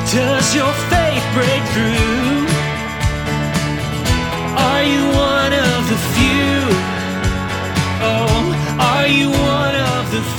Does your faith break through? Are you one of the few? Oh, are you one of the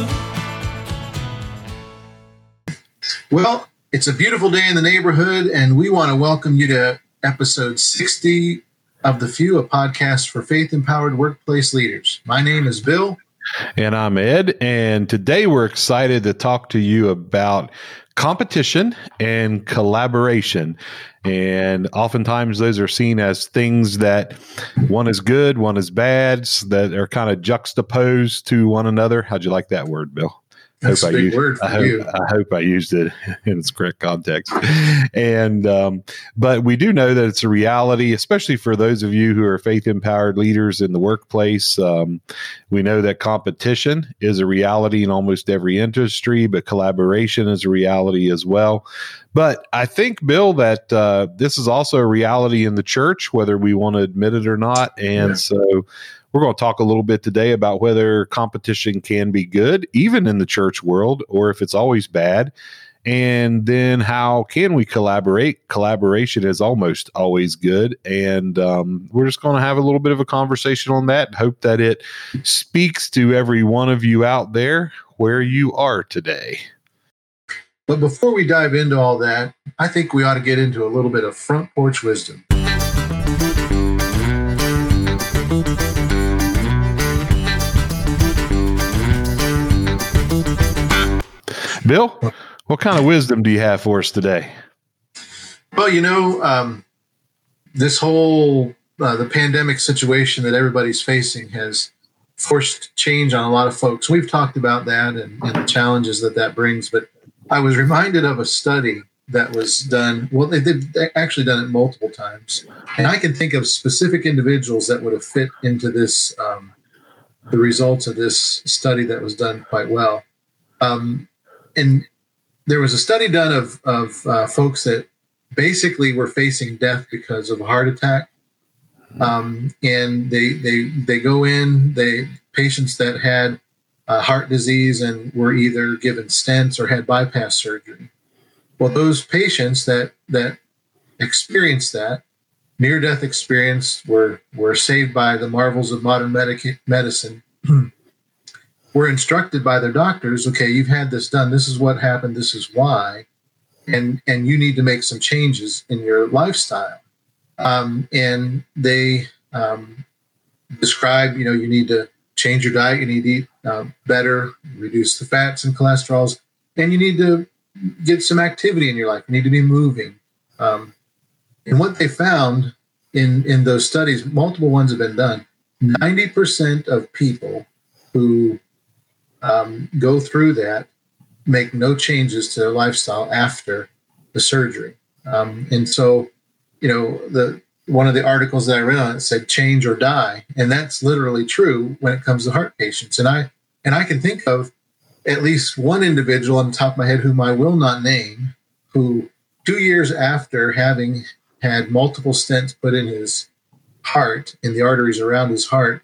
few? Well, it's a beautiful day in the neighborhood, and we want to welcome you to episode 60 of The Few, a podcast for faith-empowered workplace leaders. My name is Bill. And I'm Ed, and today we're excited to talk to you about competition and collaboration. And oftentimes those are seen as things that one is good, one is bad, that are kind of juxtaposed to one another. How'd you like that word, Bill? That's a big word for you. I hope I used it in its correct context. And but we do know that it's a reality, especially for those of you who are faith-empowered leaders in the workplace. We know that competition is a reality in almost every industry, but collaboration is a reality as well. But I think, Bill, that this is also a reality in the church, whether we want to admit it or not. And so we're going to talk a little bit today about whether competition can be good, even in the church world, or if it's always bad. And then how can we collaborate? Collaboration is almost always good. And we're just going to have a little bit of a conversation on that and hope that it speaks to every one of you out there where you are today. But before we dive into all that, I think we ought to get into a little bit of front porch wisdom. Bill, what kind of wisdom do you have for us today? Well, this whole the pandemic situation that everybody's facing has forced change on a lot of folks. We've talked about that and the challenges that brings. But I was reminded of a study that was done. Well, they've actually done it multiple times. And I can think of specific individuals that would have fit into this, the results of this study that was done quite well. And there was a study done of folks that basically were facing death because of a heart attack. And they go in, patients that had heart disease and were either given stents or had bypass surgery. Well, those patients that experienced that near-death experience were saved by the marvels of modern medicine. Were instructed by their doctors, okay, you've had this done. This is what happened. This is why. And you need to make some changes in your lifestyle. And they describe, you need to change your diet. You need to eat better, reduce the fats and cholesterols, and you need to get some activity in your life. You need to be moving. And what they found in those studies, multiple ones have been done, 90% of people who go through that make no changes to their lifestyle after the surgery. And so, one of the articles that I read on it said change or die. And that's literally true when it comes to heart patients. And I can think of at least one individual on the top of my head whom I will not name, who 2 years after having had multiple stents put in his heart, in the arteries around his heart,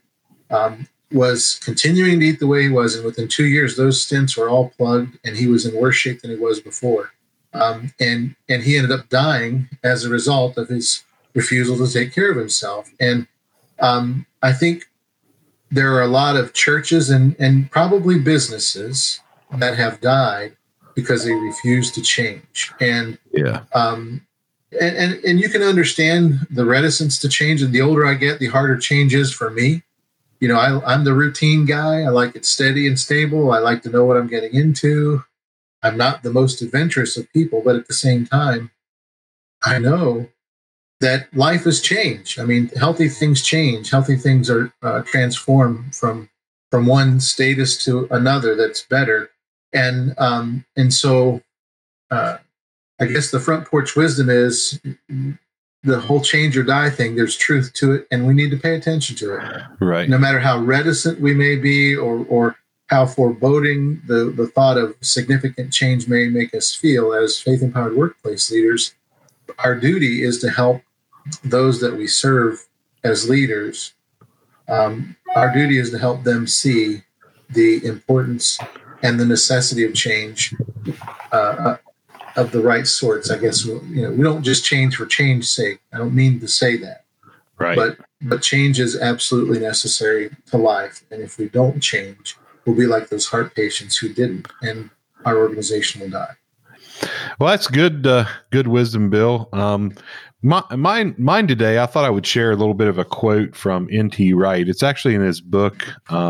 was continuing to eat the way he was. And within 2 years, those stents were all plugged and he was in worse shape than he was before. And he ended up dying as a result of his refusal to take care of himself. And I think there are a lot of churches and probably businesses that have died because they refuse to change. And and you can understand the reticence to change. And the older I get, the harder change is for me. I'm the routine guy. I like it steady and stable. I like to know what I'm getting into. I'm not the most adventurous of people, but at the same time, I know that life has changed. I mean, healthy things change. Healthy things are transformed from one status to another that's better. And so I guess the front porch wisdom is the whole change or die thing. There's truth to it, and we need to pay attention to it. Right. No matter how reticent we may be or how foreboding the thought of significant change may make us feel as faith-empowered workplace leaders, our duty is to help those that we serve as leaders. Our duty is to help them see the importance and the necessity of change of the right sorts. I guess we don't just change for change's sake. I don't mean to say that, Right. but change is absolutely necessary to life. And if we don't change, we'll be like those heart patients who didn't, and our organization will die. Well, that's good. Good wisdom, Bill. Mine today. I thought I would share a little bit of a quote from N.T. Wright. It's actually in his book,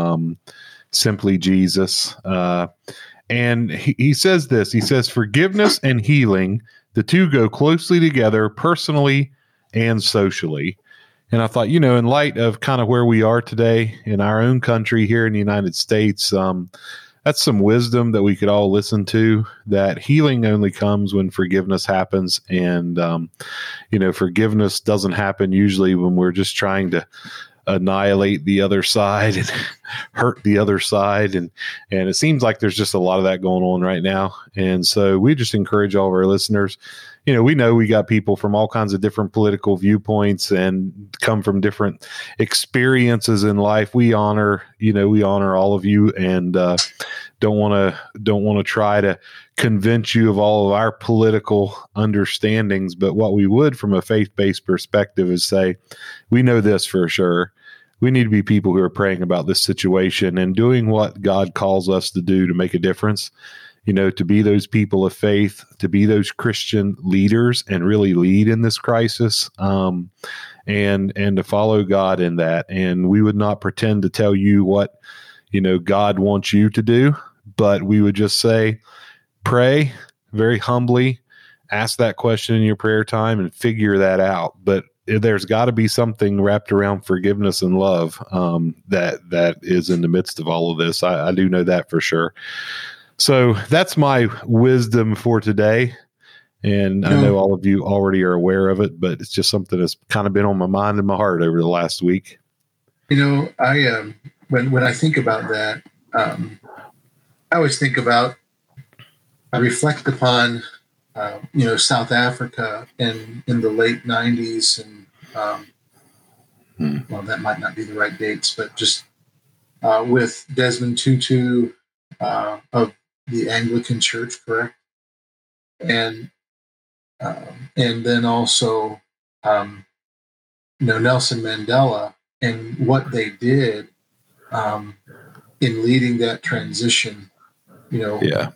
Simply Jesus. And he says this. He says, "Forgiveness and healing, the two go closely together, personally and socially." And I thought, in light of kind of where we are today in our own country here in the United States, that's some wisdom that we could all listen to, that healing only comes when forgiveness happens. And, forgiveness doesn't happen usually when we're just trying to annihilate the other side and hurt the other side. And it seems like there's just a lot of that going on right now. And so we just encourage all of our listeners, we know we got people from all kinds of different political viewpoints and come from different experiences in life. We honor all of you, and don't want to try to convince you of all of our political understandings. But what we would, from a faith-based perspective, is say, we know this for sure. We need to be people who are praying about this situation and doing what God calls us to do to make a difference. To be those people of faith, to be those Christian leaders and really lead in this crisis, and to follow God in that. And we would not pretend to tell you what, God wants you to do, but we would just say, pray very humbly, ask that question in your prayer time and figure that out. But there's got to be something wrapped around forgiveness and love that is in the midst of all of this. I do know that for sure. So that's my wisdom for today. And I know all of you already are aware of it, but it's just something that's kind of been on my mind and my heart over the last week. I when I think about that, I always think about, I reflect upon, South Africa in the late 90s. And, well, that might not be the right dates, but just with Desmond Tutu of the Anglican Church, correct? And then also, Nelson Mandela and what they did in leading that transition, in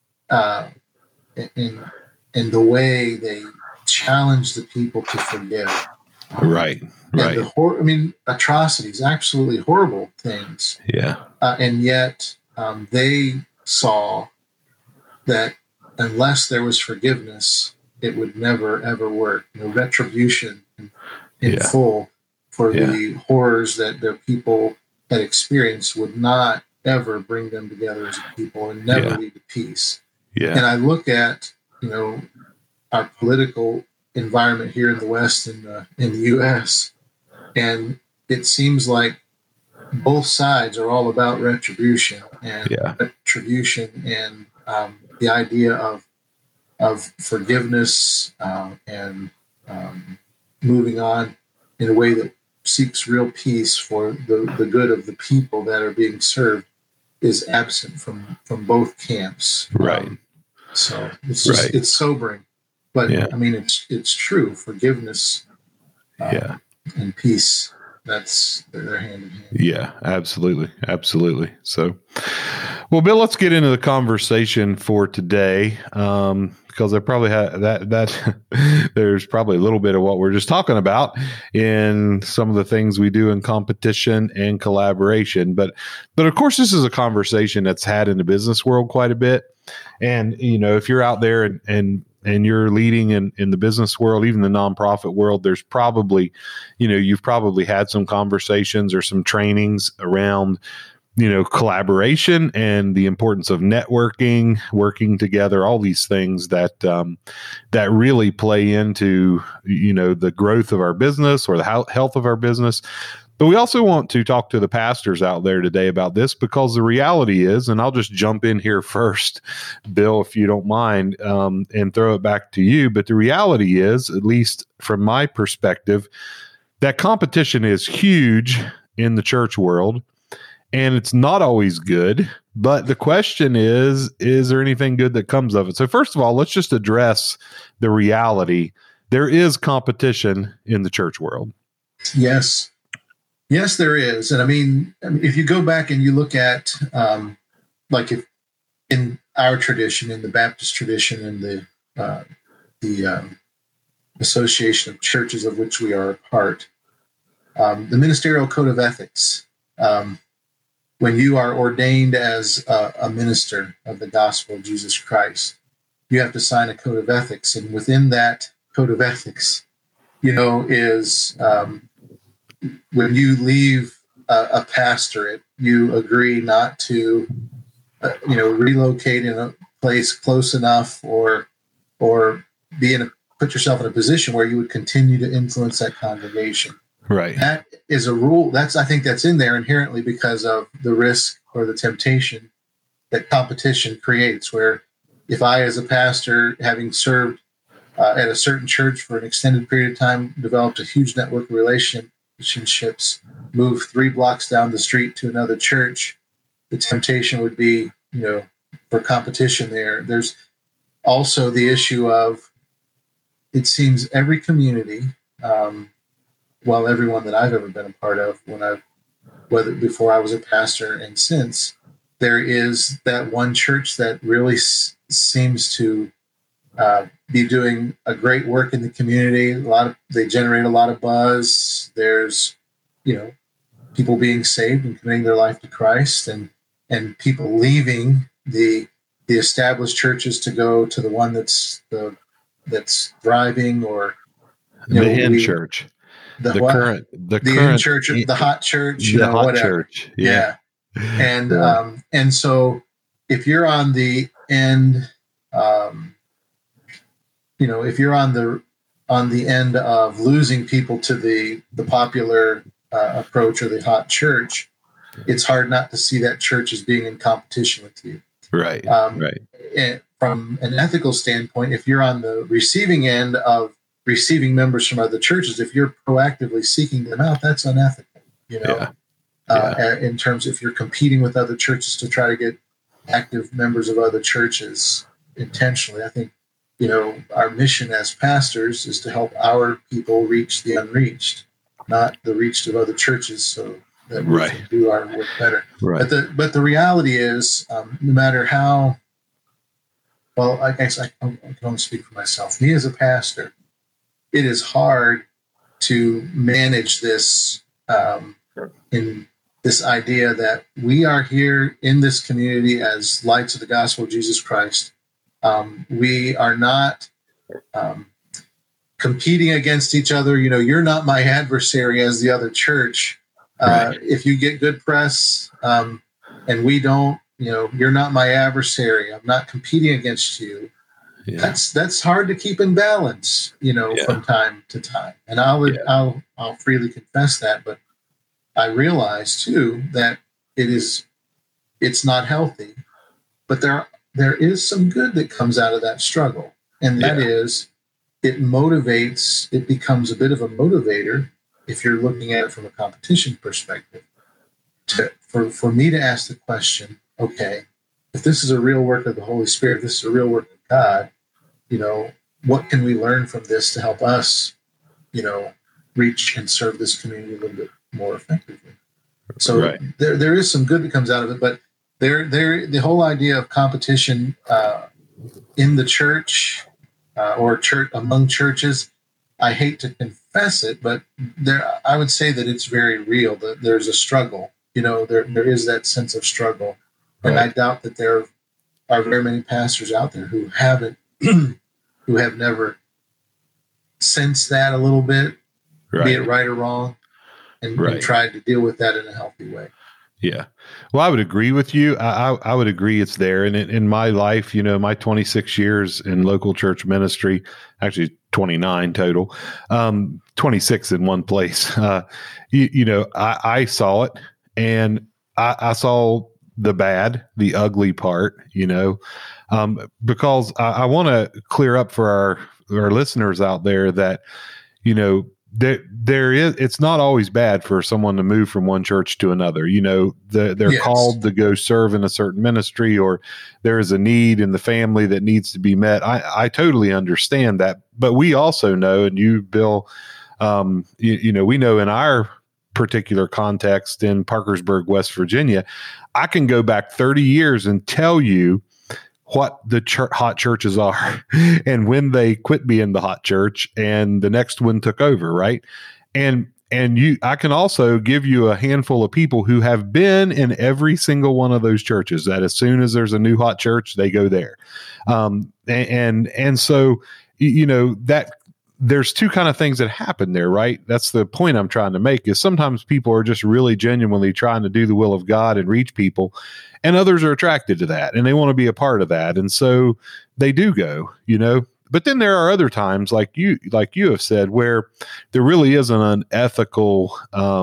the way they challenged the people to forgive. Right. And atrocities, absolutely horrible things. Yeah. And yet they saw that unless there was forgiveness, it would never, ever work. Retribution in full for the horrors that their people had experienced would not ever bring them together as a people and never lead to peace. Yeah. And I look at, our political environment here in the West and in the U.S., and it seems like both sides are all about retribution and the idea of forgiveness and moving on in a way that seeks real peace for the good of the people that are being served is absent from both camps. Right. So it's just, it's sobering, but it's true. Forgiveness and peace, that's they're hand in hand. Yeah, absolutely. So, well, Bill, let's get into the conversation for today, because I probably that there's probably a little bit of what we're just talking about in some of the things we do in competition and collaboration. But of course, this is a conversation that's had in the business world quite a bit. And, if you're out there and you're leading in the business world, even the nonprofit world, there's probably, you've probably had some conversations or some trainings around, collaboration and the importance of networking, working together, all these things that really play into, the growth of our business or the health of our business. But we also want to talk to the pastors out there today about this, because the reality is, and I'll just jump in here first, Bill, if you don't mind, and throw it back to you. But the reality is, at least from my perspective, that competition is huge in the church world. and it's not always good. But the question is there anything good that comes of it? So first of all, let's just address the reality. There is competition in the church world. Yes. Yes, there is. And I mean, if you go back and you look at, like if in our tradition, in the Baptist tradition, and the Association of Churches of which we are a part, the Ministerial Code of Ethics, when you are ordained as a minister of the gospel of Jesus Christ, you have to sign a code of ethics. And within that code of ethics, is when you leave a pastorate, you agree not to, relocate in a place close enough or put yourself in a position where you would continue to influence that congregation. Right. That is a rule. I think that's in there inherently because of the risk or the temptation that competition creates, where if I, as a pastor, having served at a certain church for an extended period of time, developed a huge network of relationships, move 3 blocks down the street to another church, the temptation would be, for competition there. There's also the issue of, it seems every community, well, everyone that I've ever been a part of, whether before I was a pastor and since, there is that one church that really seems to be doing a great work in the community. They generate a lot of buzz. There's, people being saved and committing their life to Christ, and people leaving the established churches to go to the one that's thriving, or the end church. The current church, the hot church, the hot whatever. Church. Yeah. And so if you're on the end, if you're on the end of losing people to the popular approach or the hot church, it's hard not to see that church as being in competition with you. Right. Right. And from an ethical standpoint, if you're on the receiving end of receiving members from other churches, if you're proactively seeking them out, that's unethical, in terms of if you're competing with other churches to try to get active members of other churches intentionally. I think, our mission as pastors is to help our people reach the unreached, not the reached of other churches, so that we can do our work better. Right. But the reality is, no matter how, well, I guess I can only speak for myself. Me as a pastor, it is hard to manage this in this idea that we are here in this community as lights of the gospel of Jesus Christ. We are not competing against each other. You're not my adversary as the other church. If you get good press and we don't, you're not my adversary. I'm not competing against you. Yeah. That's hard to keep in balance, from time to time. And I'll freely confess that, but I realize too that it's not healthy. But there is some good that comes out of that struggle, and that is it becomes a bit of a motivator if you're looking at it from a competition perspective. For me to ask the question, okay, if this is a real work of the Holy Spirit, this is a real work of God, what can we learn from this to help us, reach and serve this community a little bit more effectively? So there is some good that comes out of it, but the whole idea of competition in the church or church among churches, I hate to confess it, but I would say that it's very real. That there's a struggle. There is that sense of struggle, and I doubt that there are very many pastors out there who haven't, who have never sensed that a little bit, be it right or wrong, and tried to deal with that in a healthy way. Yeah. Well, I would agree with you. I would agree it's there. And in my life, my 26 years in local church ministry, actually 29 total, 26 in one place. I saw it, and I saw the bad, the ugly part, because I want to clear up for our listeners out there that, it's not always bad for someone to move from one church to another. They're Yes. called to go serve in a certain ministry, or there is a need in the family that needs to be met. I totally understand that, but we also know, and you, Bill, we know in our particular context in Parkersburg, West Virginia, I can go back 30 years and tell you what the hot churches are and when they quit being the hot church and the next one took over. Right. And I can also give you a handful of people who have been in every single one of those churches, that as soon as there's a new hot church, they go there. And so, that there's two kind of things that happen there, right? That's the point I'm trying to make, is sometimes people are just really genuinely trying to do the will of God and reach people, and others are attracted to that and they want to be a part of that. And so they do go, but then there are other times like you have said, where there really is an unethical,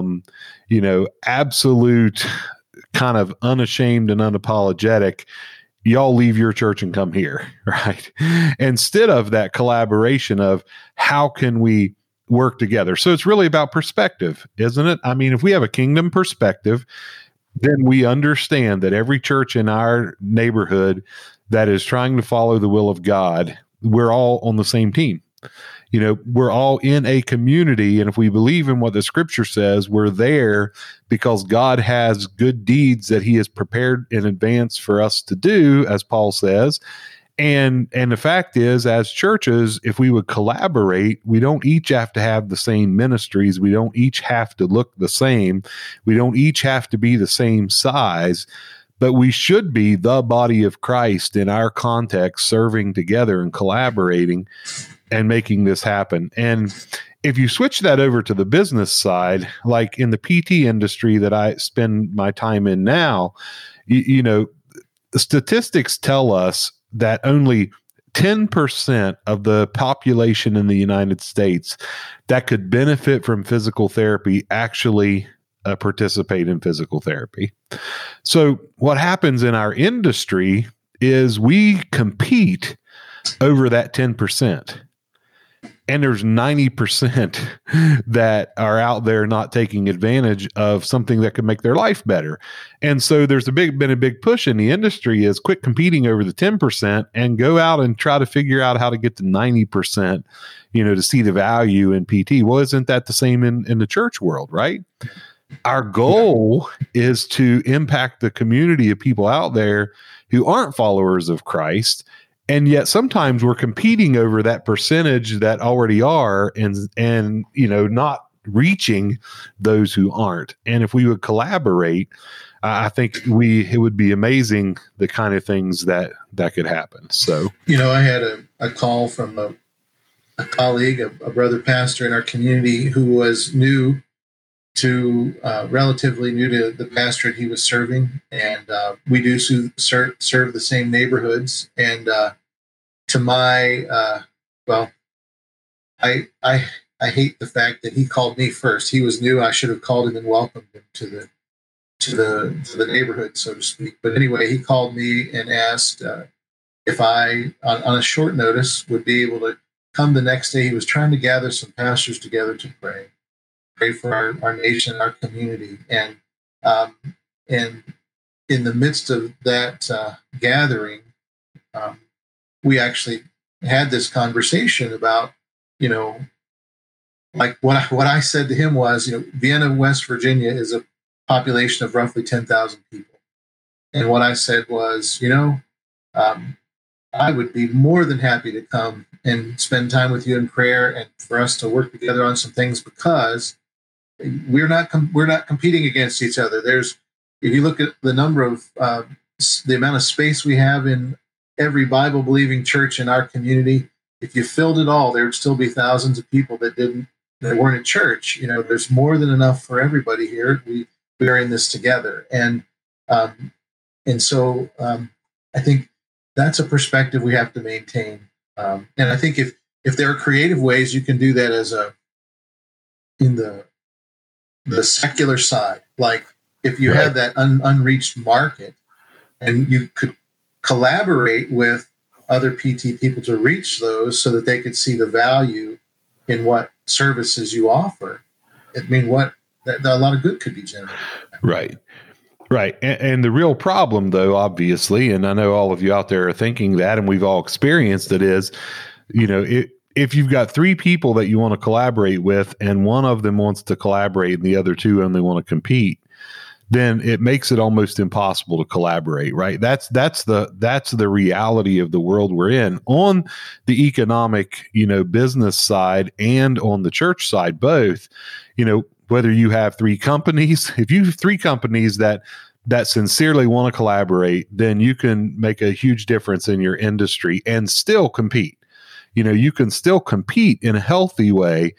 absolute kind of unashamed and unapologetic, y'all leave your church and come here, right? Instead of that collaboration of how can we work together. So it's really about perspective, isn't it? I mean, if we have a kingdom perspective, then we understand that every church in our neighborhood that is trying to follow the will of God, we're all on the same team. We're all in a community. And if we believe in what the scripture says, we're there because God has good deeds that he has prepared in advance for us to do, as Paul says. And the fact is, as churches, if we would collaborate, we don't each have to have the same ministries. We don't each have to look the same. We don't each have to be the same size, but we should be the body of Christ in our context, serving together and collaborating and making this happen. And if you switch that over to the business side, like in the PT industry that I spend my time in now, the statistics tell us that only 10% of the population in the United States that could benefit from physical therapy actually participate in physical therapy. So what happens in our industry is we compete over that 10%. And there's 90% that are out there not taking advantage of something that could make their life better. And so there's been a big push in the industry is quit competing over the 10% and go out and try to figure out how to get to 90%, to see the value in PT. Well, isn't that the same in the church world, right? Our goal is to impact the community of people out there who aren't followers of Christ. And yet sometimes we're competing over that percentage that already are and not reaching those who aren't. And if we would collaborate, I think it would be amazing the kind of things that could happen. So, I had a call from a colleague, a brother pastor in our community who was relatively new to the pastorate he was serving. And we do serve the same neighborhoods. And to my, I hate the fact that he called me first. He was new. I should have called him and welcomed him to the neighborhood, so to speak. But anyway, he called me and asked if I, on a short notice, would be able to come the next day. He was trying to gather some pastors together to pray for our nation, our community. And in the midst of that gathering, we actually had this conversation about, like what I said to him was, Vienna, West Virginia is a population of roughly 10,000 people. And what I said was, I would be more than happy to come and spend time with you in prayer and for us to work together on some things, because we're not competing against each other. If you look at the number of the amount of space we have in every Bible believing church in our community, if you filled it all, there would still be thousands of people that weren't in church. There's more than enough for everybody here. We are in this together. And so I think that's a perspective we have to maintain. And I think if there are creative ways you can do that in the secular side, like if you have that unreached market and you could collaborate with other PT people to reach those so that they could see the value in what services you offer, I mean, a lot of good could be generated. Right. Right. And the real problem, though, obviously, and I know all of you out there are thinking that, and we've all experienced it, is, if you've got three people that you want to collaborate with and one of them wants to collaborate and the other two only want to compete, then it makes it almost impossible to collaborate, right? That's the reality of the world we're in on the economic, business side and on the church side, both, whether you have three companies, if you have three companies that sincerely want to collaborate, then you can make a huge difference in your industry and still compete. You can still compete in a healthy way.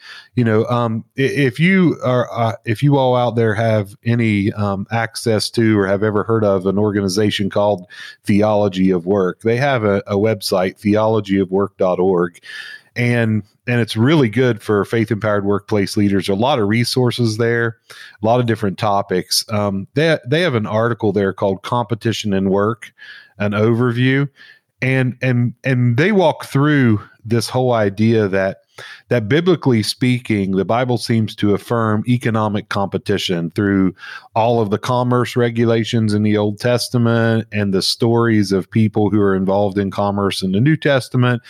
If you all out there have any access to or have ever heard of an organization called Theology of Work, they have a website, theologyofwork.org. And it's really good for faith-empowered workplace leaders. There are a lot of resources there, a lot of different topics. They have an article there called Competition in Work, an overview. And they walk through this whole idea that biblically speaking, the Bible seems to affirm economic competition through all of the commerce regulations in the Old Testament and the stories of people who are involved in commerce in the New Testament.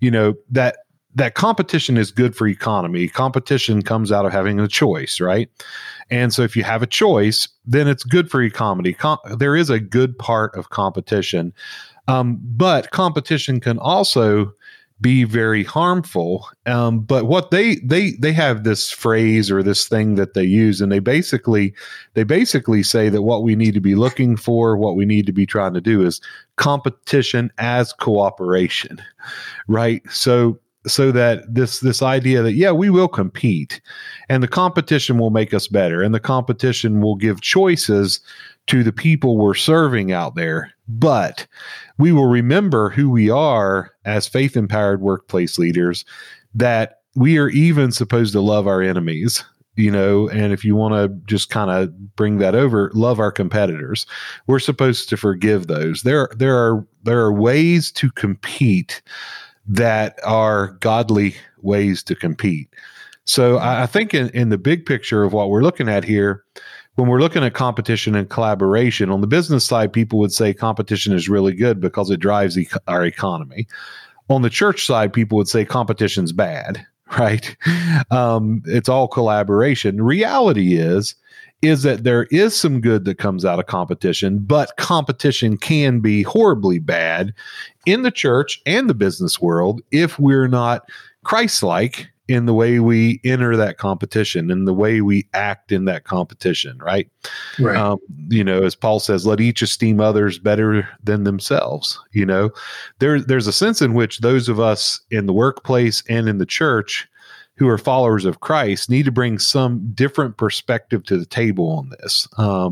That competition is good for economy. Competition comes out of having a choice, right? And so if you have a choice, then it's good for economy. There is a good part of competition. But competition can also be very harmful. But what they have this phrase or this thing that they use, and they basically say that what we need to be looking for, what we need to be trying to do is competition as cooperation, right? So that this idea that, yeah, we will compete and the competition will make us better and the competition will give choices to the people we're serving out there. But we will remember who we are as faith-empowered workplace leaders, that we are even supposed to love our enemies, and if you want to just kind of bring that over, love our competitors. We're supposed to forgive those. There are ways to compete that are godly ways to compete. So I think in the big picture of what we're looking at here, when we're looking at competition and collaboration, on the business side, people would say competition is really good because it drives our economy. On the church side, people would say competition's bad, right? It's all collaboration. Reality is that there is some good that comes out of competition, but competition can be horribly bad in the church and the business world if we're not Christ-like in the way we enter that competition and the way we act in that competition, right? Right. As Paul says, let each esteem others better than themselves. There's a sense in which those of us in the workplace and in the church who are followers of Christ need to bring some different perspective to the table on this.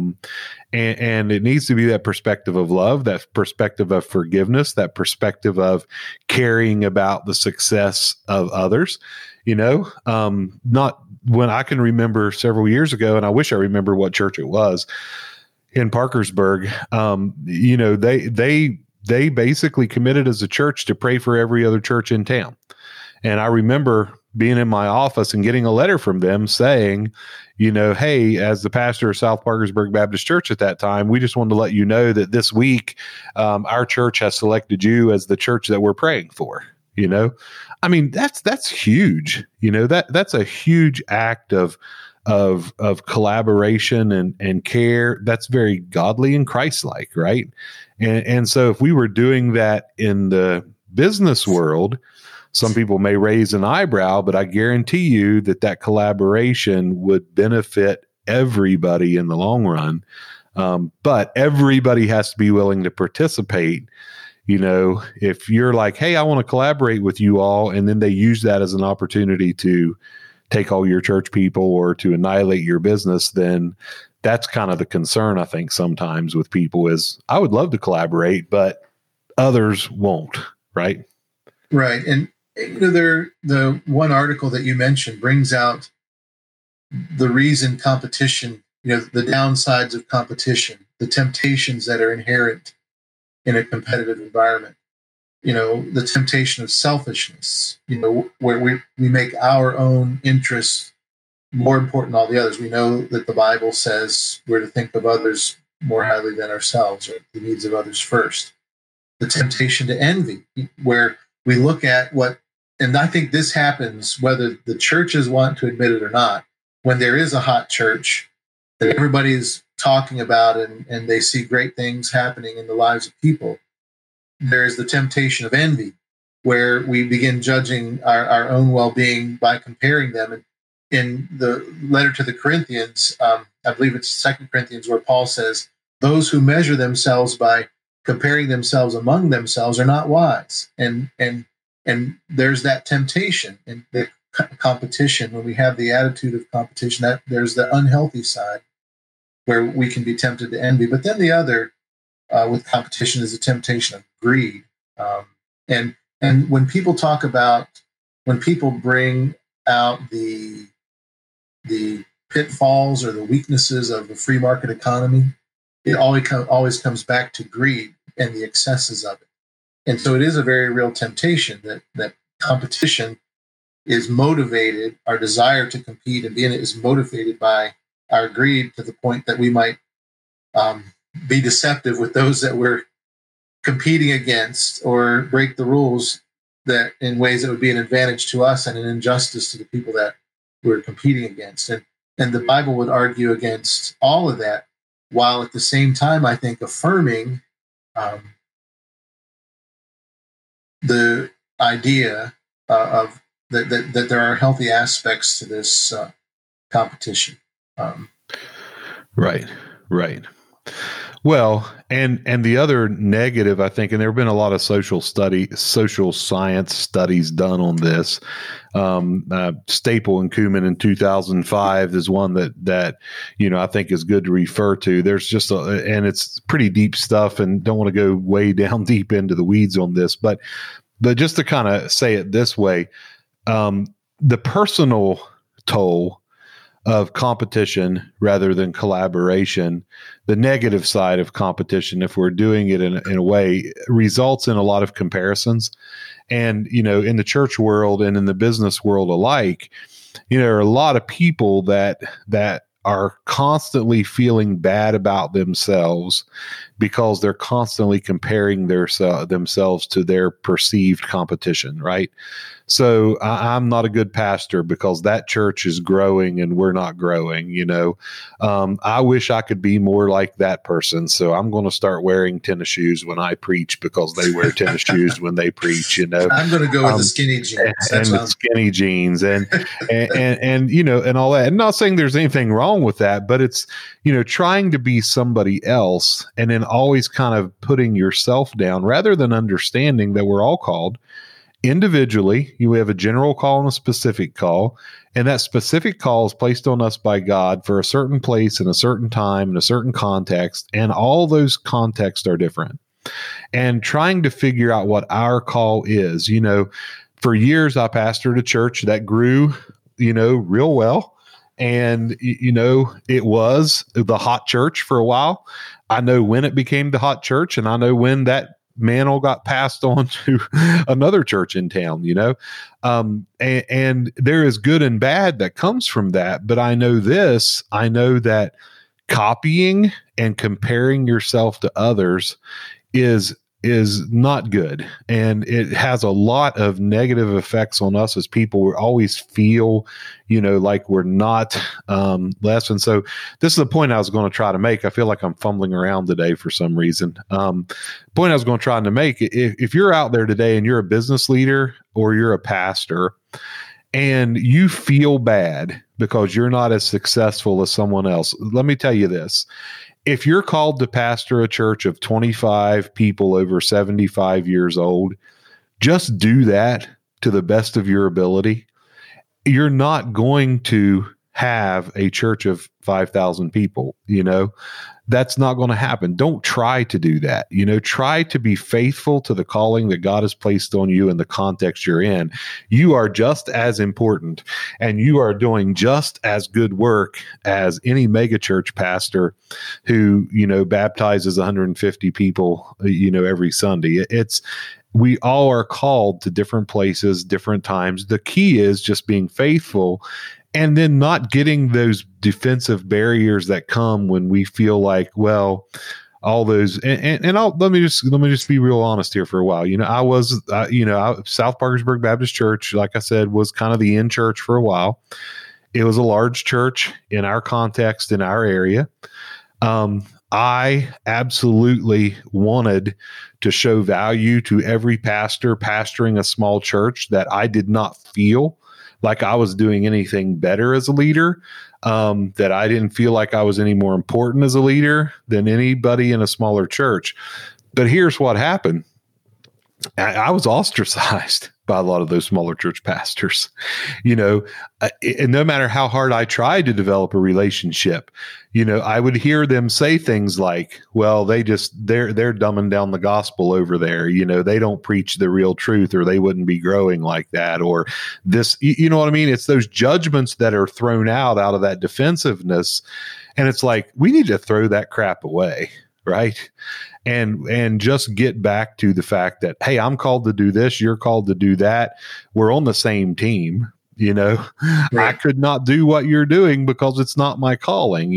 And it needs to be that perspective of love, that perspective of forgiveness, that perspective of caring about the success of others. Not when I can remember several years ago, and I wish I remember what church it was in Parkersburg. They basically committed as a church to pray for every other church in town. And I remember being in my office and getting a letter from them saying, hey, as the pastor of South Parkersburg Baptist Church at that time, we just wanted to let you know that this week our church has selected you as the church that we're praying for. I mean, that's huge. That's a huge act of collaboration and care. That's very godly and Christ-like, right? And so if we were doing that in the business world, some people may raise an eyebrow, but I guarantee you that collaboration would benefit everybody in the long run. But everybody has to be willing to participate. If you're like, hey, I want to collaborate with you all, and then they use that as an opportunity to take all your church people or to annihilate your business, then that's kind of the concern, I think, sometimes with people is I would love to collaborate, but others won't, right? Right. And the one article that you mentioned brings out the reason competition, the downsides of competition, the temptations that are inherent in a competitive environment. the temptation of selfishness, where we make our own interests more important than all the others. We know that the Bible says we're to think of others more highly than ourselves, or the needs of others first. The temptation to envy, where we look at and I think this happens whether the churches want to admit it or not, when there is a hot church that everybody's talking about and they see great things happening in the lives of people, there's the temptation of envy, where we begin judging our own well-being by comparing them. And in the letter to the Corinthians, I believe it's 2 Corinthians, where Paul says, those who measure themselves by comparing themselves among themselves are not wise. And there's that temptation and the competition. When we have the attitude of competition, that there's the unhealthy side where we can be tempted to envy. But then the other with competition is a temptation of greed. And when people bring out the pitfalls or the weaknesses of the free market economy, it always comes back to greed and the excesses of it. And so it is a very real temptation that competition is motivated, our desire to compete and be in it is motivated by our greed, to the point that we might be deceptive with those that we're competing against, or break the rules that in ways that would be an advantage to us and an injustice to the people that we're competing against. And the Bible would argue against all of that, while at the same time, I think, affirming the idea of that there are healthy aspects to this competition. Right. Well, and the other negative, I think, and there have been a lot of social science studies done on this. Staple and Kuhlman in 2005 is one that I think is good to refer to. There's just and it's pretty deep stuff, and don't want to go way down deep into the weeds on this, but just to kind of say it this way, the personal toll of competition rather than collaboration, the negative side of competition, if we're doing it in a way, results in a lot of comparisons. And, in the church world and in the business world alike, there are a lot of people that are constantly feeling bad about themselves because they're constantly comparing themselves to their perceived competition, right? So I'm not a good pastor because that church is growing and we're not growing, I wish I could be more like that person. So I'm going to start wearing tennis shoes when I preach because they wear tennis shoes when they preach, I'm going to go with the skinny jeans. And the skinny jeans and all that. And not saying there's anything wrong with that, but it's, trying to be somebody else and then always kind of putting yourself down rather than understanding that we're all called individually. You have a general call and a specific call, and that specific call is placed on us by God for a certain place in a certain time in a certain context, and all those contexts are different. And trying to figure out what our call is, for years I pastored a church that grew, real well. And, it was the hot church for a while. I know when it became the hot church, and I know when that mantle got passed on to another church in town, and there is good and bad that comes from that. But I know that copying and comparing yourself to others is not good. And it has a lot of negative effects on us as people. We always feel, like we're not less. And so this is the point I was going to try to make. I feel like I'm fumbling around today for some reason. Point I was going to try to make, if you're out there today and you're a business leader or you're a pastor and you feel bad because you're not as successful as someone else, let me tell you this. If you're called to pastor a church of 25 people over 75 years old, just do that to the best of your ability. You're not going to have a church of 5,000 people, that's not going to happen. Don't try to do that. Try to be faithful to the calling that God has placed on you in the context you're in. You are just as important, and you are doing just as good work as any megachurch pastor who, baptizes 150 people, every Sunday. we all are called to different places, different times. The key is just being faithful and then not getting those defensive barriers that come when we feel like, well, all those, let me just be real honest here for a while. South Parkersburg Baptist Church, like I said, was kind of the in church for a while. It was a large church in our context, in our area. I absolutely wanted to show value to every pastor pastoring a small church that I did not feel like I was doing anything better as a leader, that I didn't feel like I was any more important as a leader than anybody in a smaller church. But here's what happened. I was ostracized by a lot of those smaller church pastors, and no matter how hard I tried to develop a relationship, I would hear them say things like, well, they're dumbing down the gospel over there. They don't preach the real truth, or they wouldn't be growing like that, or this, you know what I mean? It's those judgments that are thrown out of that defensiveness. And it's like, we need to throw that crap away. Right. And just get back to the fact that, hey, I'm called to do this. You're called to do that. We're on the same team. Right. I could not do what you're doing because it's not my calling,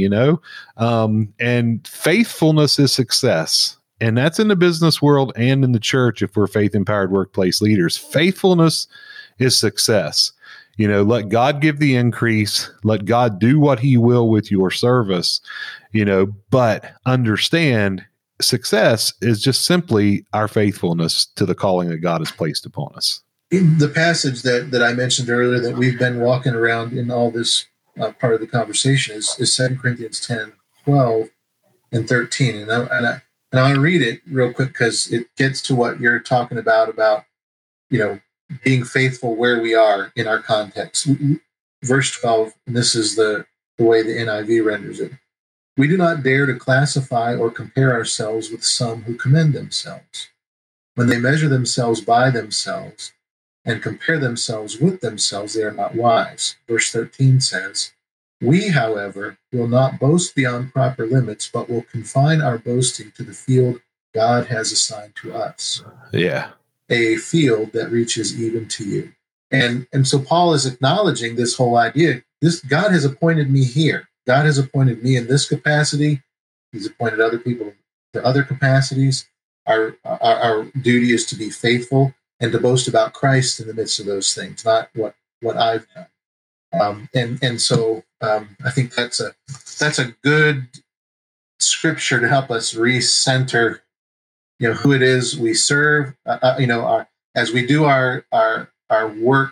and faithfulness is success. And that's in the business world and in the church. If we're faith empowered workplace leaders, faithfulness is success. Let God give the increase. Let God do what he will with your service, but understand success is just simply our faithfulness to the calling that God has placed upon us. In the passage that I mentioned earlier that we've been walking around in all this part of the conversation is 2 Corinthians 10, 12, and 13. And I want to read it real quick because it gets to what you're talking about, being faithful where we are in our context. Verse 12, and this is the way the NIV renders it. We do not dare to classify or compare ourselves with some who commend themselves. When they measure themselves by themselves and compare themselves with themselves, they are not wise. Verse 13 says, we, however, will not boast beyond proper limits, but will confine our boasting to the field God has assigned to us. Yeah. A field that reaches even to you. And so Paul is acknowledging this whole idea. God has appointed me here. God has appointed me in this capacity. He's appointed other people to other capacities. Our duty is to be faithful and to boast about Christ in the midst of those things, not what I've done. So I think that's a good scripture to help us recenter, who it is we serve. As we do our work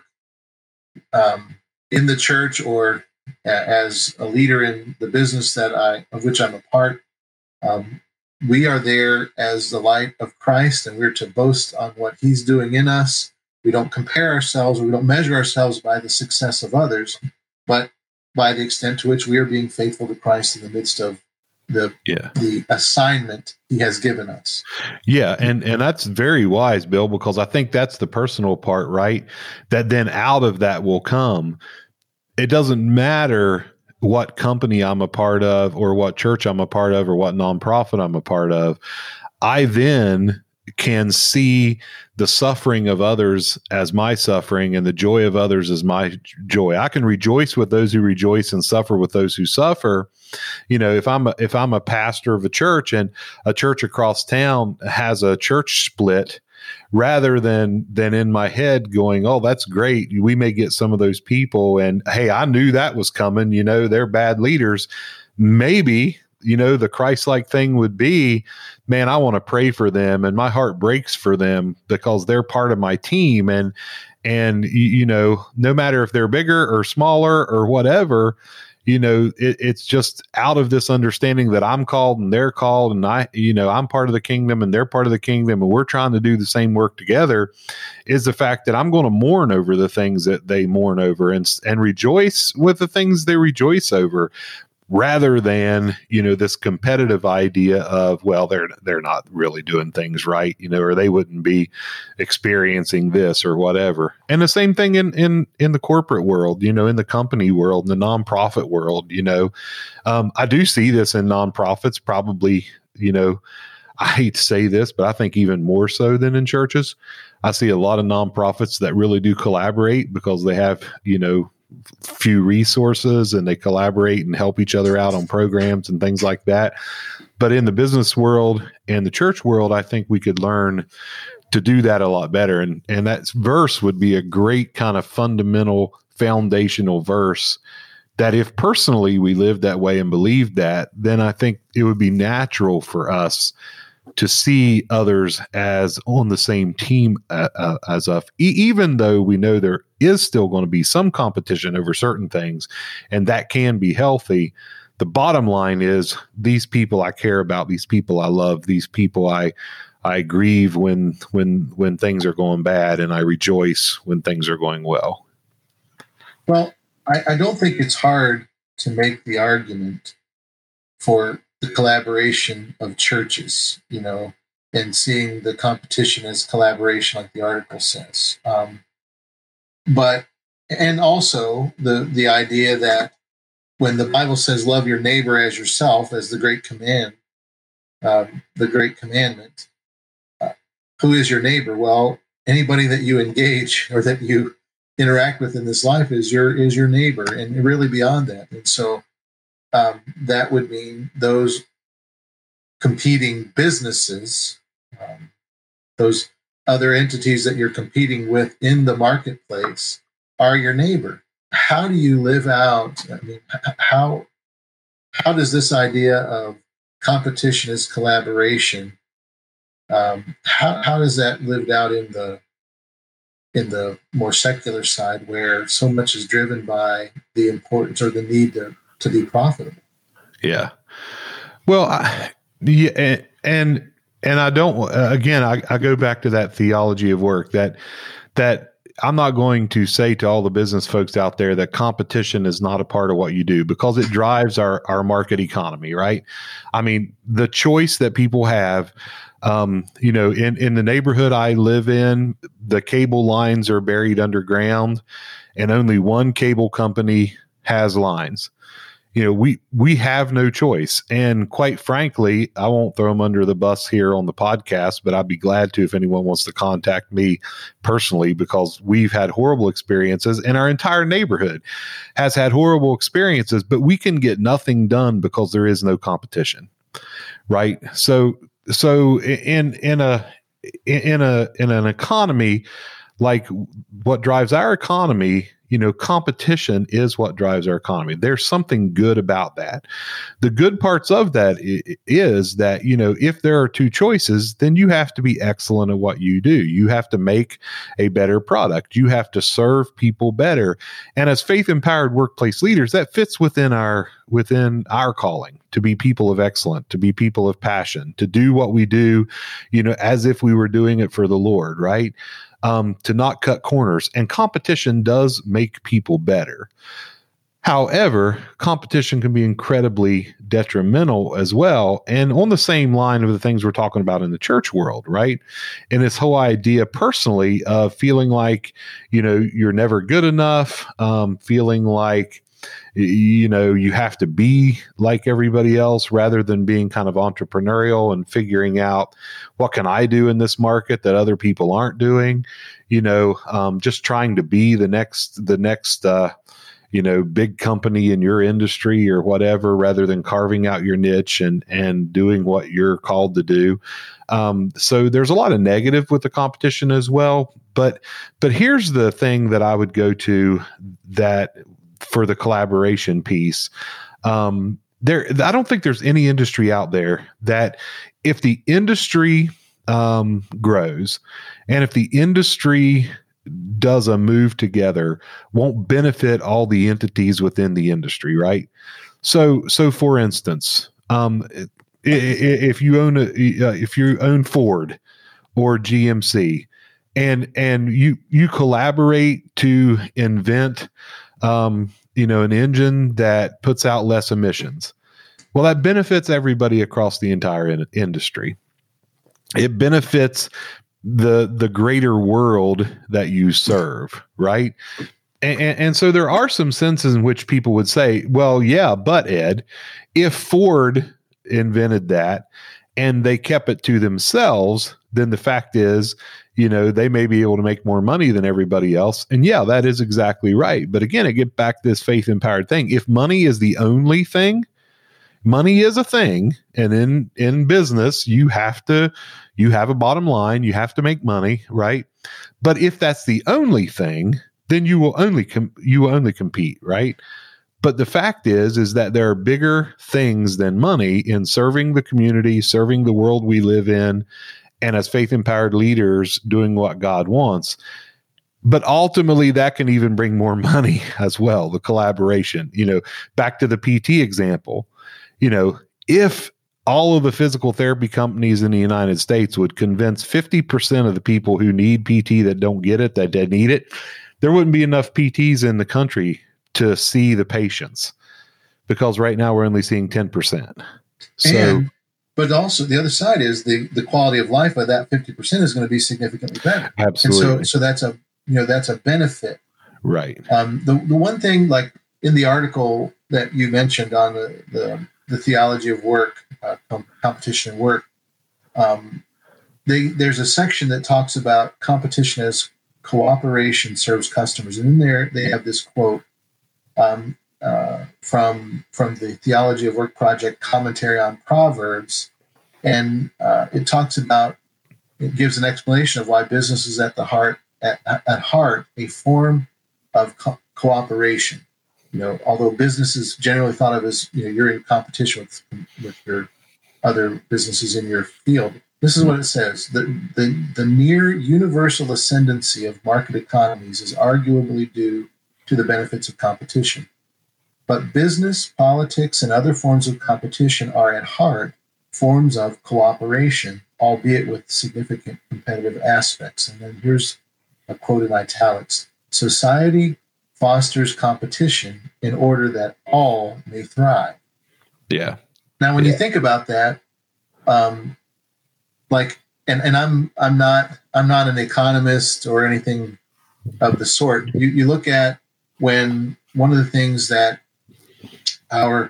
in the church or as a leader in the business of which I'm a part, we are there as the light of Christ, and we're to boast on what he's doing in us. We don't compare ourselves, or we don't measure ourselves by the success of others, but by the extent to which we are being faithful to Christ in the midst of the assignment he has given us. Yeah. And that's very wise, Bill, because I think that's the personal part, right? That then out of that will come. It doesn't matter what company I'm a part of or what church I'm a part of or what nonprofit I'm a part of. I then can see the suffering of others as my suffering and the joy of others as my joy. I can rejoice with those who rejoice and suffer with those who suffer. If I'm a pastor of a church and a church across town has a church split, rather than in my head going, oh, that's great, we may get some of those people, and hey, I knew that was coming, they're bad leaders. Maybe, the Christ-like thing would be, man, I want to pray for them, and my heart breaks for them because they're part of my team. And no matter if they're bigger or smaller or whatever, it's just out of this understanding that I'm called and they're called, and I'm part of the kingdom and they're part of the kingdom, and we're trying to do the same work together, is the fact that I'm going to mourn over the things that they mourn over and rejoice with the things they rejoice over, rather than, this competitive idea of, well, they're not really doing things right, or they wouldn't be experiencing this or whatever. And the same thing in the corporate world, in the company world, in the nonprofit world, I do see this in nonprofits, probably, I hate to say this, but I think even more so than in churches. I see a lot of nonprofits that really do collaborate because they have, few resources, and they collaborate and help each other out on programs and things like that. But in the business world and the church world, I think we could learn to do that a lot better. And that verse would be a great kind of fundamental foundational verse that if personally we lived that way and believed that, then I think it would be natural for us to see others as on the same team as us, even though we know there is still going to be some competition over certain things, and that can be healthy. The bottom line is these people I care about, these people I love, these people I grieve when things are going bad, and I rejoice when things are going well. Well, I don't think it's hard to make the argument for the collaboration of churches, and seeing the competition as collaboration, like the article says. And also the idea that when the Bible says love your neighbor as yourself, as the great commandment, who is your neighbor? Well, anybody that you engage or that you interact with in this life is your neighbor, and really beyond that. And so that would mean those competing businesses, those other entities that you're competing with in the marketplace are your neighbor. How do you live out? I mean, how does this idea of competition as collaboration, how does that lived out in the more secular side, where so much is driven by the importance or the need to be profitable? Yeah. Well, and I don't, again, I go back to that theology of work that I'm not going to say to all the business folks out there that competition is not a part of what you do, because it drives our market economy, right? I mean, the choice that people have, in the neighborhood I live in, the cable lines are buried underground, and only one cable company has lines. We have no choice. And quite frankly, I won't throw them under the bus here on the podcast, but I'd be glad to if anyone wants to contact me personally, because we've had horrible experiences, and our entire neighborhood has had horrible experiences, but we can get nothing done because there is no competition, right? So in an economy like what drives our economy, competition is what drives our economy. There's something good about that. The good parts of that is that, if there are two choices, then you have to be excellent at what you do. You have to make a better product. You have to serve people better. And as faith-empowered workplace leaders, that fits within our calling to be people of excellence, to be people of passion, to do what we do, as if we were doing it for the Lord, right? To not cut corners. And competition does make people better. However, competition can be incredibly detrimental as well. And on the same line of the things we're talking about in the church world, right? And this whole idea personally of feeling like, you're never good enough, feeling like, you have to be like everybody else rather than being kind of entrepreneurial and figuring out what can I do in this market that other people aren't doing, just trying to be the next big company in your industry or whatever, rather than carving out your niche and doing what you're called to do. So there's a lot of negative with the competition as well. But here's the thing that I would go to that for the collaboration piece. I don't think there's any industry out there that if the industry grows and if the industry does a move together, won't benefit all the entities within the industry, right? So for instance, if you own Ford or GMC, and you collaborate to invent an engine that puts out less emissions, well, that benefits everybody across the entire industry. It benefits the greater world that you serve, right? And so there are some senses in which people would say, well, yeah, but Ed, if Ford invented that and they kept it to themselves, then the fact is, they may be able to make more money than everybody else. And yeah, that is exactly right. But again, I get back to this faith empowered thing. If money is the only thing, money is a thing. And in business, you have a bottom line, you have to make money, right? But if that's the only thing, then you will only compete, right? But the fact is that there are bigger things than money in serving the community, serving the world we live in, and as faith-empowered leaders doing what God wants. But ultimately, that can even bring more money as well, the collaboration. Back to the PT example, if all of the physical therapy companies in the United States would convince 50% of the people who need PT that don't get it, that they need it, there wouldn't be enough PTs in the country to see the patients, because right now we're only seeing 10%. But also the other side is the quality of life of that 50% is going to be significantly better. Absolutely. And so that's a benefit. Right. The one thing, like in the article that you mentioned on the theology of work, competition and work, there's a section that talks about competition as cooperation serves customers. And in there, they have this quote from the Theology of Work Project commentary on Proverbs. And it gives an explanation of why business is at heart a form of cooperation. Although business is generally thought of as, you're in competition with your other businesses in your field. This is what it says. The near universal ascendancy of market economies is arguably due to the benefits of competition. But business, politics, and other forms of competition are at heart forms of cooperation, albeit with significant competitive aspects. And then here's a quote in italics. Society fosters competition in order that all may thrive. Yeah. Now, when you think about that, and I'm not an economist or anything of the sort. You look at when one of the things that our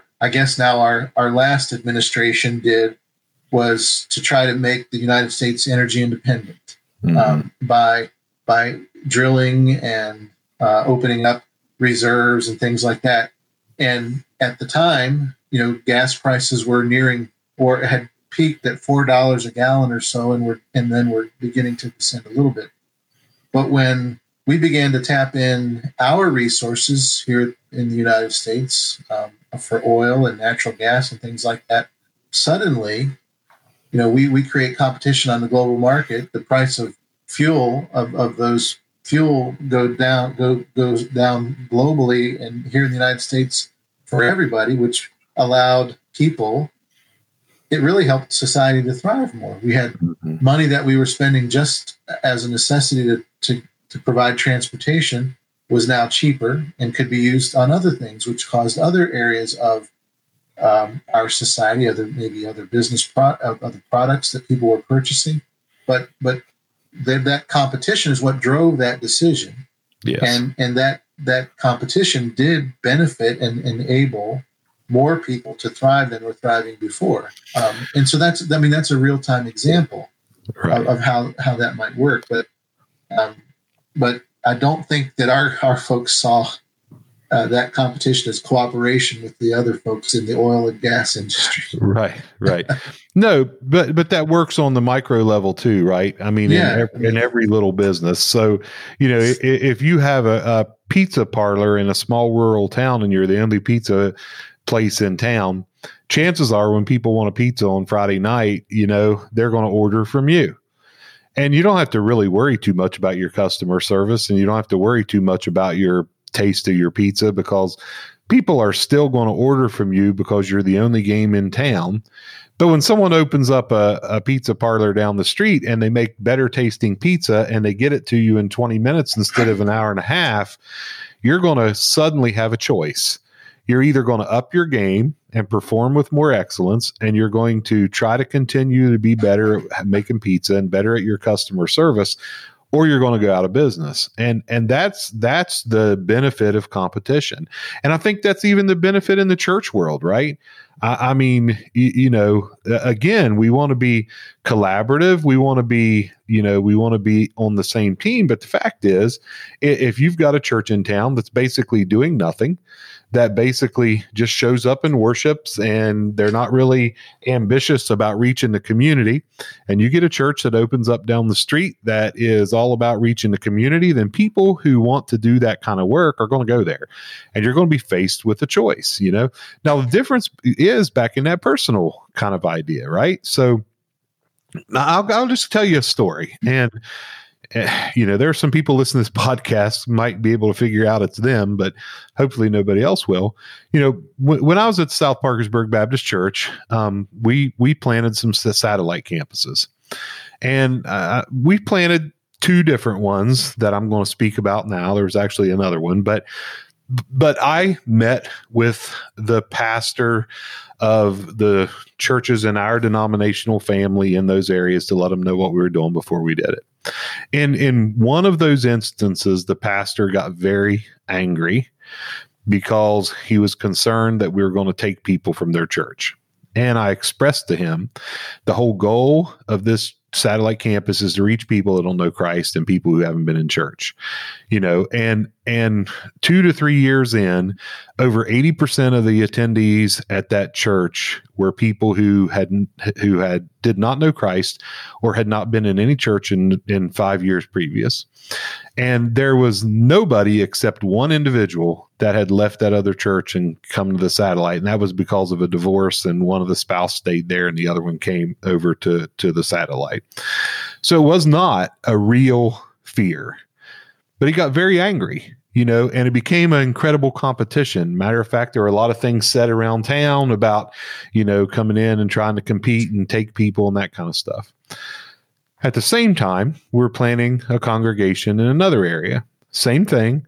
last administration did was to try to make the United States energy independent by drilling and opening up reserves and things like that. And at the time, gas prices were nearing or had peaked at $4 a gallon or so, and then we're beginning to descend a little bit. But when we began to tap in our resources here in the United States for oil and natural gas and things like that, suddenly, we create competition on the global market. The price of fuel of those fuel goes down globally, and here in the United States for everybody, which allowed people. It really helped society to thrive more. We had money that we were spending just as a necessity to provide transportation was now cheaper and could be used on other things, which caused other areas of our society, other business other products that people were purchasing. But that competition is what drove that decision. Yes. And that competition did benefit and enable more people to thrive than were thriving before. And so that's a real-time example of how that might work. But I don't think that our folks saw that competition as cooperation with the other folks in the oil and gas industry. Right. No, but that works on the micro level too, right? I mean, in every little business. So, if you have a pizza parlor in a small rural town and you're the only pizza place in town, chances are when people want a pizza on Friday night, they're going to order from you. And you don't have to really worry too much about your customer service, and you don't have to worry too much about your taste of your pizza, because people are still going to order from you because you're the only game in town. But when someone opens up a pizza parlor down the street and they make better tasting pizza and they get it to you in 20 minutes instead of an hour and a half, you're going to suddenly have a choice. You're either going to up your game and perform with more excellence, and you're going to try to continue to be better at making pizza and better at your customer service, or you're going to go out of business. And that's the benefit of competition. And I think that's even the benefit in the church world, right? I mean, again, we want to be collaborative. We want to be, we want to be on the same team. But the fact is, if you've got a church in town that's basically doing nothing, that basically just shows up and worships, and they're not really ambitious about reaching the community, and you get a church that opens up down the street that is all about reaching the community, then people who want to do that kind of work are going to go there, and you're going to be faced with a choice. Now the difference is back in that personal kind of idea, right? So I'll just tell you a story, and there are some people listening to this podcast might be able to figure out it's them, but hopefully nobody else will. When I was at South Parkersburg Baptist Church, we planted some satellite campuses, and we planted two different ones that I'm going to speak about now. There was actually another one, but I met with the pastor of the churches in our denominational family in those areas to let them know what we were doing before we did it. And in one of those instances, the pastor got very angry because he was concerned that we were going to take people from their church. And I expressed to him the whole goal of this satellite campus is to reach people that don't know Christ and people who haven't been in church, and 2 to 3 years in, over 80% of the attendees at that church were people who did not know Christ or had not been in any church in 5 years previous. And there was nobody except one individual that had left that other church and come to the satellite. And that was because of a divorce, and one of the spouse stayed there and the other one came over to the satellite. So it was not a real fear, but he got very angry, and it became an incredible competition. Matter of fact, there were a lot of things said around town about, coming in and trying to compete and take people and that kind of stuff. At the same time, we're planning a congregation in another area. Same thing.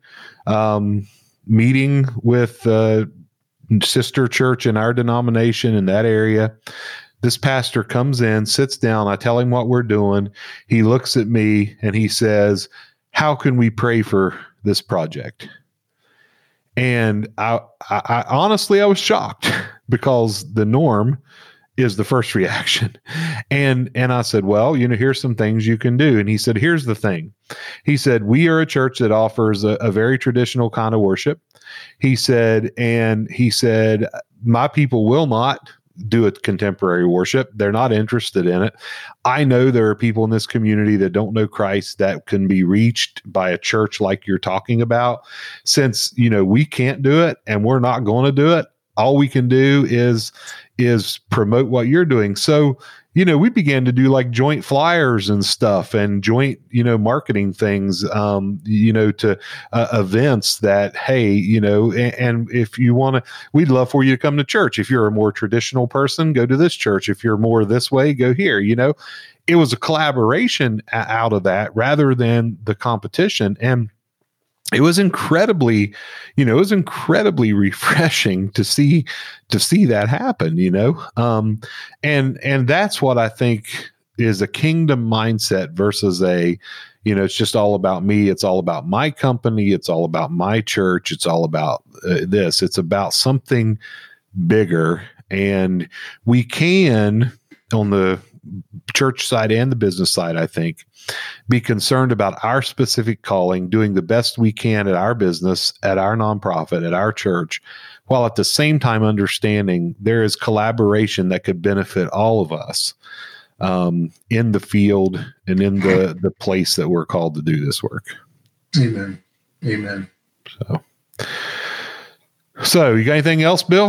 Meeting with sister church in our denomination in that area. This pastor comes in, sits down. I tell him what we're doing. He looks at me and he says, "How can we pray for this project?" And I honestly, I was shocked because the norm is the first reaction. And I said, well, here's some things you can do. And he said, here's the thing. He said, we are a church that offers a very traditional kind of worship. He said, my people will not do a contemporary worship. They're not interested in it. I know there are people in this community that don't know Christ that can be reached by a church like you're talking about. Since, we can't do it and we're not going to do it, all we can do is promote what you're doing. So, we began to do like joint flyers and stuff and joint, marketing things, to events that, hey, and if you want to, we'd love for you to come to church. If you're a more traditional person, go to this church. If you're more this way, go here. It was a collaboration out of that rather than the competition. And it was incredibly refreshing to see that happen, and that's what I think is a kingdom mindset versus it's just all about me. It's all about my company. It's all about my church. It's all about this. It's about something bigger. And we can, on the church side and the business side, I think, be concerned about our specific calling, doing the best we can at our business, at our nonprofit, at our church, while at the same time understanding there is collaboration that could benefit all of us in the field and in the place that we're called to do this work. Amen. Amen. So you got anything else, Bill?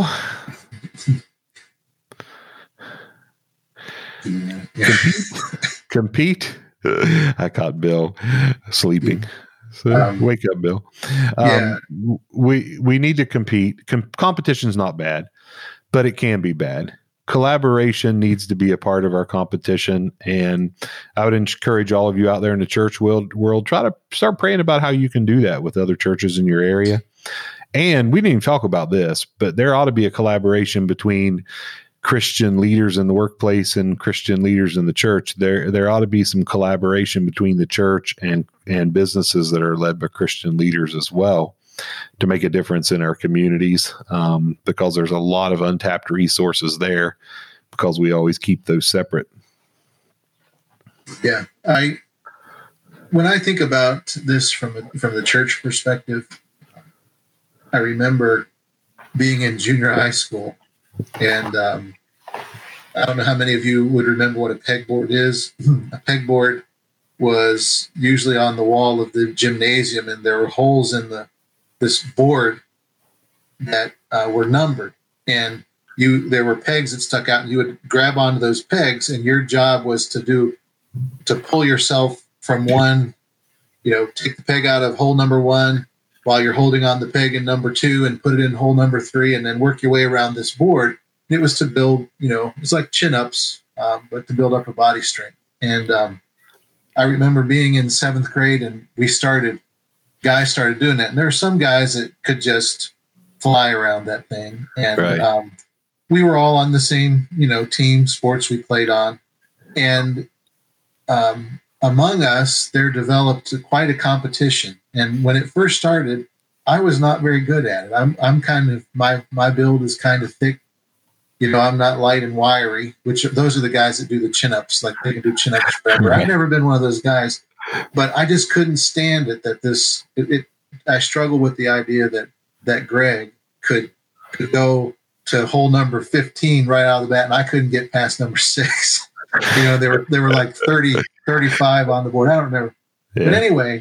Compete. I caught Bill sleeping. So wake up, Bill. We need to compete. Competition's not bad, but it can be bad. Collaboration needs to be a part of our competition. And I would encourage all of you out there in the church world, try to start praying about how you can do that with other churches in your area. And we didn't even talk about this, but there ought to be a collaboration between Christian leaders in the workplace and Christian leaders in the church. There ought to be some collaboration between the church and businesses that are led by Christian leaders as well. to make a difference in our communities, because there's a lot of untapped resources there because we always keep those separate. Yeah. When I think about this from the church perspective, I remember being in junior high school, and I don't know how many of you would remember what a pegboard is. A pegboard was usually on the wall of the gymnasium, and there were holes in this board that were numbered, and there were pegs that stuck out, and you would grab onto those pegs, and your job was to pull yourself from one, take the peg out of hole number 1 while you're holding on the peg in number 2 and put it in hole number 3, and then work your way around this board. And it was to build, it's like chin-ups, but to build up a body strength. And I remember being in 7th grade, and guys started doing that. And there are some guys that could just fly around that thing. And right. We were all on the same, team sports we played on. And among us, there developed quite a competition. And when it first started, I was not very good at it. I'm kind of, my build is kind of thick. I'm not light and wiry, which those are the guys that do the chin-ups, like they can do chin-ups forever. I've never been one of those guys, but I just couldn't stand it I struggle with the idea that Greg could go to hole number 15 right out of the bat, and I couldn't get past number 6. They were like 30, 35 on the board. I don't remember. Yeah. But anyway,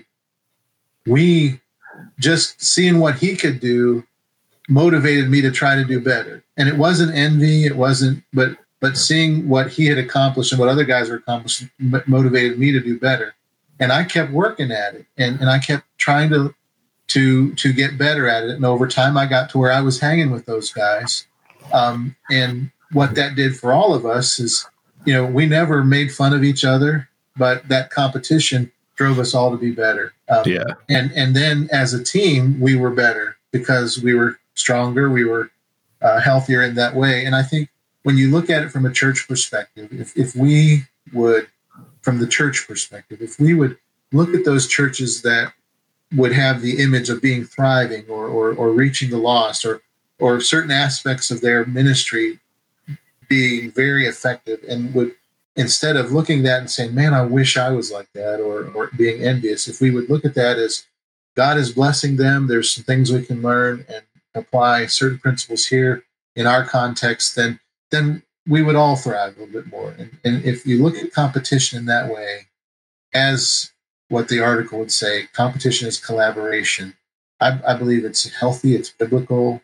we just seeing what he could do motivated me to try to do better. And it wasn't envy. It wasn't, but seeing what he had accomplished and what other guys were accomplishing motivated me to do better. And I kept working at it, and I kept trying to get better at it. And over time, I got to where I was hanging with those guys. And what that did for all of us is, we never made fun of each other, but that competition drove us all to be better. And then as a team, we were better because we were stronger. We were healthier in that way. And I think when you look at it from a church perspective, if we would, from the church perspective, if we would look at those churches that would have the image of being thriving or reaching the lost or certain aspects of their ministry being very effective, and would, instead of looking at that and saying, man, I wish I was like that, or being envious, if we would look at that as God is blessing them, there's some things we can learn and apply certain principles here in our context, then we would all thrive a little bit more. And if you look at competition in that way, as what the article would say, competition is collaboration. I believe it's healthy, it's biblical,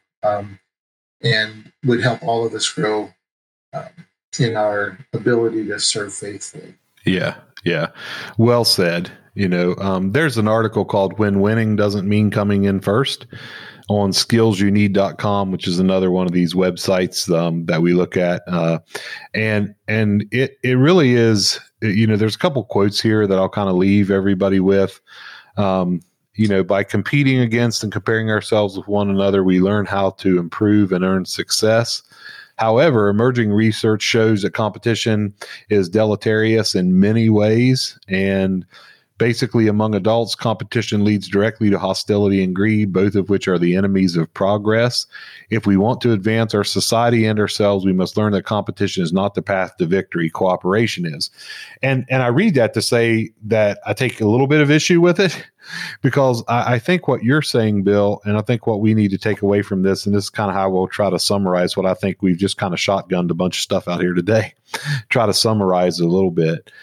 and would help all of us grow in our ability to serve faithfully. Yeah. Well said. There's an article called When Winning Doesn't Mean Coming in First on skillsyouneed.com, which is another one of these websites that we look at. And it really is, there's a couple quotes here that I'll kind of leave everybody with. By competing against and comparing ourselves with one another, we learn how to improve and earn success. However, emerging research shows that competition is deleterious in many ways. And basically, among adults, competition leads directly to hostility and greed, both of which are the enemies of progress. If we want to advance our society and ourselves, we must learn that competition is not the path to victory. Cooperation is. And I read that to say that I take a little bit of issue with it, because I think what you're saying, Bill, and I think what we need to take away from this, and this is kind of how we'll try to summarize what I think we've just kind of shotgunned a bunch of stuff out here today, try to summarize a little bit.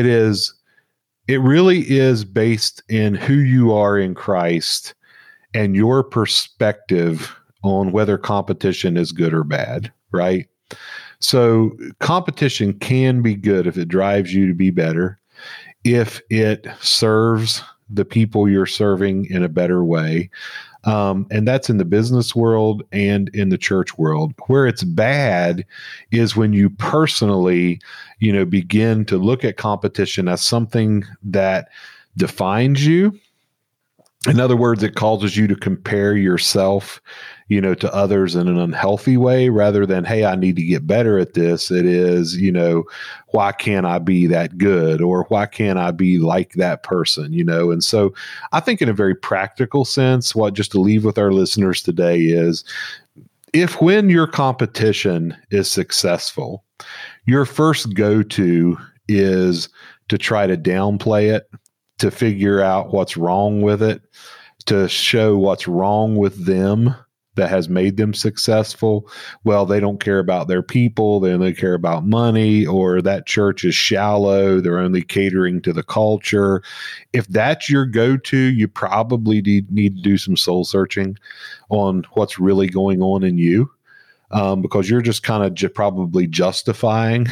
It really is based in who you are in Christ and your perspective on whether competition is good or bad, right? So competition can be good if it drives you to be better, if it serves the people you're serving in a better way. And that's in the business world and in the church world. Where it's bad is when you personally, begin to look at competition as something that defines you In other words, it causes you to compare yourself, to others in an unhealthy way rather than, hey, I need to get better at this. It is, why can't I be that good? Or why can't I be like that person? And so I think in a very practical sense, just to leave with our listeners today is when your competition is successful, your first go-to is to try to downplay it, to figure out what's wrong with it, to show what's wrong with them that has made them successful. Well, they don't care about their people. They only care about money, or that church is shallow. They're only catering to the culture. If that's your go-to, you probably need to do some soul searching on what's really going on in you. Because you're just kind of probably justifying,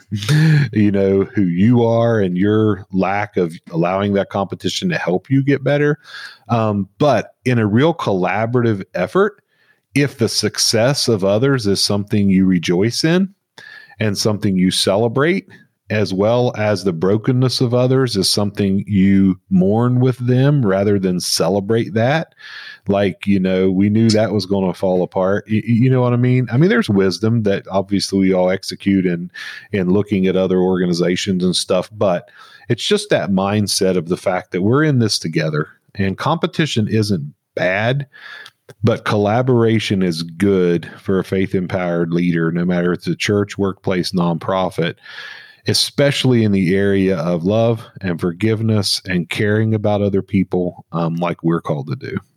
who you are and your lack of allowing that competition to help you get better. But in a real collaborative effort, if the success of others is something you rejoice in and something you celebrate, as well as the brokenness of others is something you mourn with them rather than celebrate that. Like, we knew that was going to fall apart. You know what I mean? I mean, there's wisdom that obviously we all execute in looking at other organizations and stuff, but it's just that mindset of the fact that we're in this together, and competition isn't bad, but collaboration is good for a faith-empowered leader, no matter if it's a church, workplace, nonprofit, especially in the area of love and forgiveness and caring about other people, like we're called to do.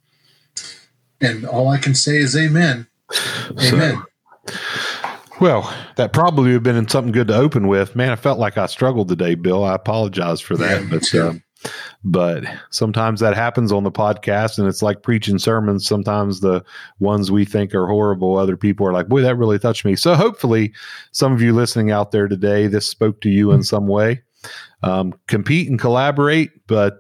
And all I can say is amen. Amen. Well, that probably would have been something good to open with. Man, I felt like I struggled today, Bill. I apologize for that. Yeah, but sometimes that happens on the podcast, and it's like preaching sermons. Sometimes the ones we think are horrible, other people are like, boy, that really touched me. So hopefully some of you listening out there today, this spoke to you in some way. Compete and collaborate, but,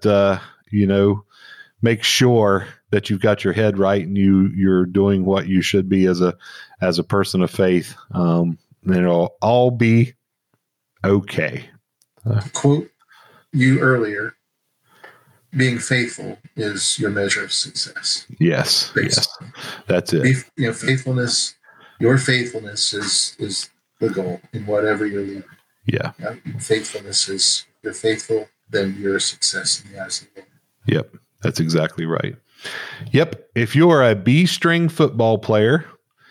make sure that you've got your head right and you're doing what you should be as a person of faith. And it'll all be okay. Quote you earlier, being faithful is your measure of success. Yes. Basically. Yes. That's it. Faithfulness, your faithfulness is the goal in whatever you're leading. Yeah. Faithfulness is, if you're faithful, then you're a success in the eyes of the Lord. Yep. That's exactly right. Yep. If you're a B-string football player,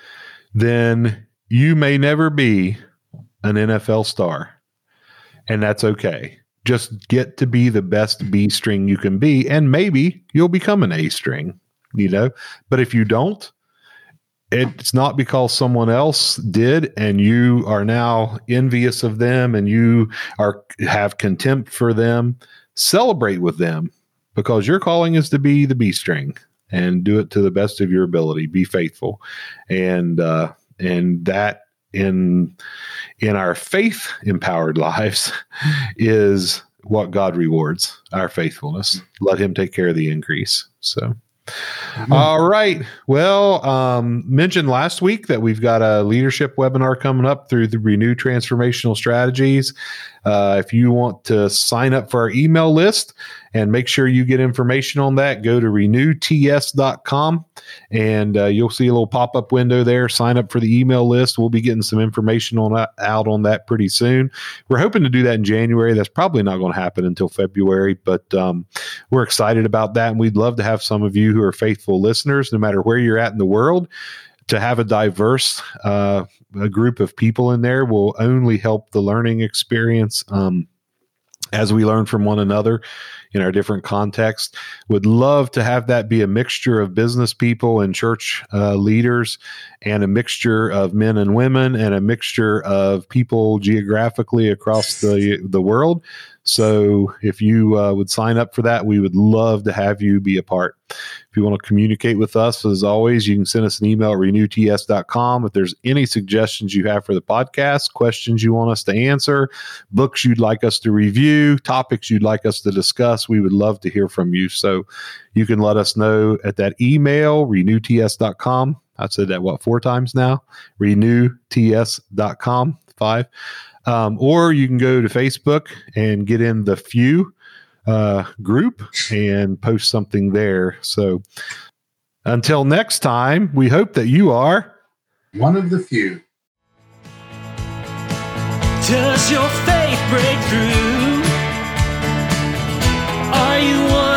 then you may never be an NFL star, and that's okay. Just get to be the best B string you can be, and maybe you'll become an A string, But if you don't, it's not because someone else did and you are now envious of them and you have contempt for them. Celebrate with them, because your calling is to be the B string and do it to the best of your ability. Be faithful, and that in our faith empowered lives is what God rewards, our faithfulness. Let him take care of the increase. So, all right. Well, mentioned last week that we've got a leadership webinar coming up through the Renew Transformational Strategies. If you want to sign up for our email list and make sure you get information on that, go to renewts.com and you'll see a little pop-up window there. Sign up for the email list. We'll be getting some information out on that pretty soon. We're hoping to do that in January. That's probably not going to happen until February, but we're excited about that. And we'd love to have some of you who are faithful listeners, no matter where you're at in the world, to have a diverse a group of people in there will only help the learning experience as we learn from one another in our different contexts. Would love to have that be a mixture of business people and church leaders, and a mixture of men and women, and a mixture of people geographically across the world. So if you would sign up for that, we would love to have you be a part. If you want to communicate with us, as always, you can send us an email at renewts.com. If there's any suggestions you have for the podcast, questions you want us to answer, books you'd like us to review, topics you'd like us to discuss, we would love to hear from you. So you can let us know at that email, renewts.com. I've said that, 4 times now? renewts.com, 5. Or you can go to Facebook and get in the Few group and post something there. So until next time, we hope that you are one of the few. Does your faith break through? Are you one